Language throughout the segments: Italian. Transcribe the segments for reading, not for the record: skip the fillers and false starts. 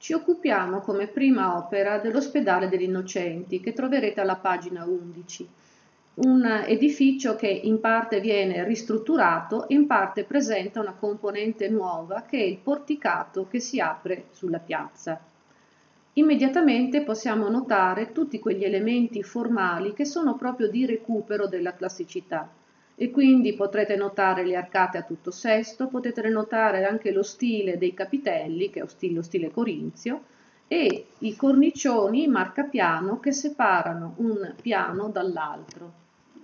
Ci occupiamo come prima opera dell'Ospedale degli Innocenti, che troverete alla pagina 11, un edificio che in parte viene ristrutturato e in parte presenta una componente nuova che è il porticato che si apre sulla piazza. Immediatamente possiamo notare tutti quegli elementi formali che sono proprio di recupero della classicità. E quindi potrete notare le arcate a tutto sesto, potete notare anche lo stile dei capitelli, che è lo stile corinzio, e i cornicioni marcapiano che separano un piano dall'altro.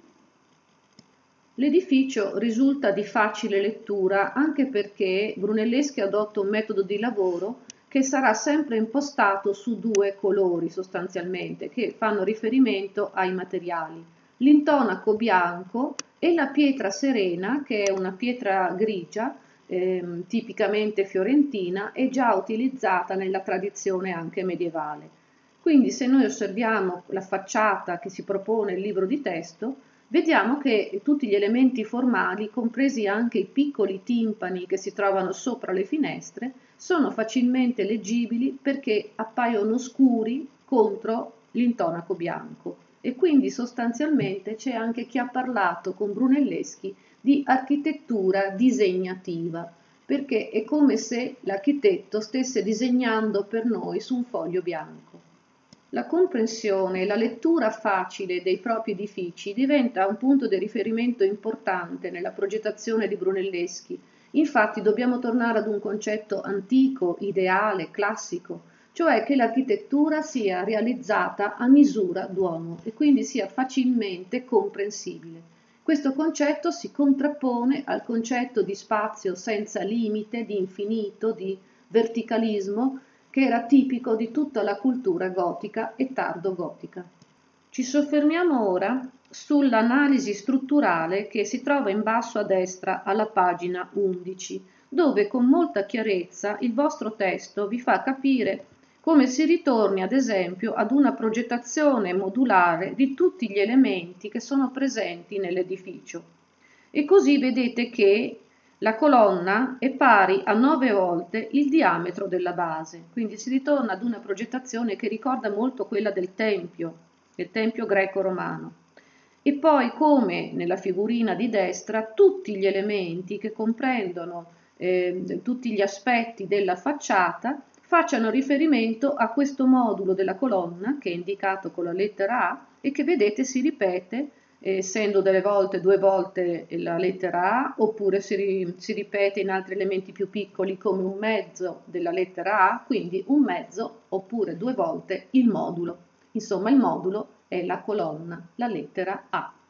L'edificio risulta di facile lettura anche perché Brunelleschi adotta un metodo di lavoro che sarà sempre impostato su due colori sostanzialmente, che fanno riferimento ai materiali. L'intonaco bianco e la pietra serena, che è una pietra grigia, tipicamente fiorentina, e già utilizzata nella tradizione anche medievale. Quindi se noi osserviamo la facciata che si propone il libro di testo, vediamo che tutti gli elementi formali, compresi anche i piccoli timpani che si trovano sopra le finestre, sono facilmente leggibili perché appaiono scuri contro l'intonaco bianco. E quindi sostanzialmente c'è anche chi ha parlato con Brunelleschi di architettura disegnativa, perché è come se l'architetto stesse disegnando per noi su un foglio bianco. La comprensione e la lettura facile dei propri edifici diventa un punto di riferimento importante nella progettazione di Brunelleschi. Infatti dobbiamo tornare ad un concetto antico, ideale, classico, cioè che l'architettura sia realizzata a misura d'uomo e quindi sia facilmente comprensibile. Questo concetto si contrappone al concetto di spazio senza limite, di infinito, di verticalismo, che era tipico di tutta la cultura gotica e tardo-gotica. Ci soffermiamo ora sull'analisi strutturale che si trova in basso a destra alla pagina 11, dove con molta chiarezza il vostro testo vi fa capire come si ritorni ad esempio ad una progettazione modulare di tutti gli elementi che sono presenti nell'edificio. E così vedete che la colonna è pari a 9 volte il diametro della base, quindi si ritorna ad una progettazione che ricorda molto quella del tempio greco-romano. E poi, come nella figurina di destra, tutti gli elementi che comprendono tutti gli aspetti della facciata facciano riferimento a questo modulo della colonna che è indicato con la lettera A e che vedete si ripete essendo delle volte 2 volte la lettera A, oppure si ripete in altri elementi più piccoli come un mezzo della lettera A, quindi un mezzo oppure 2 volte il modulo. Insomma, il modulo è la colonna, la lettera A.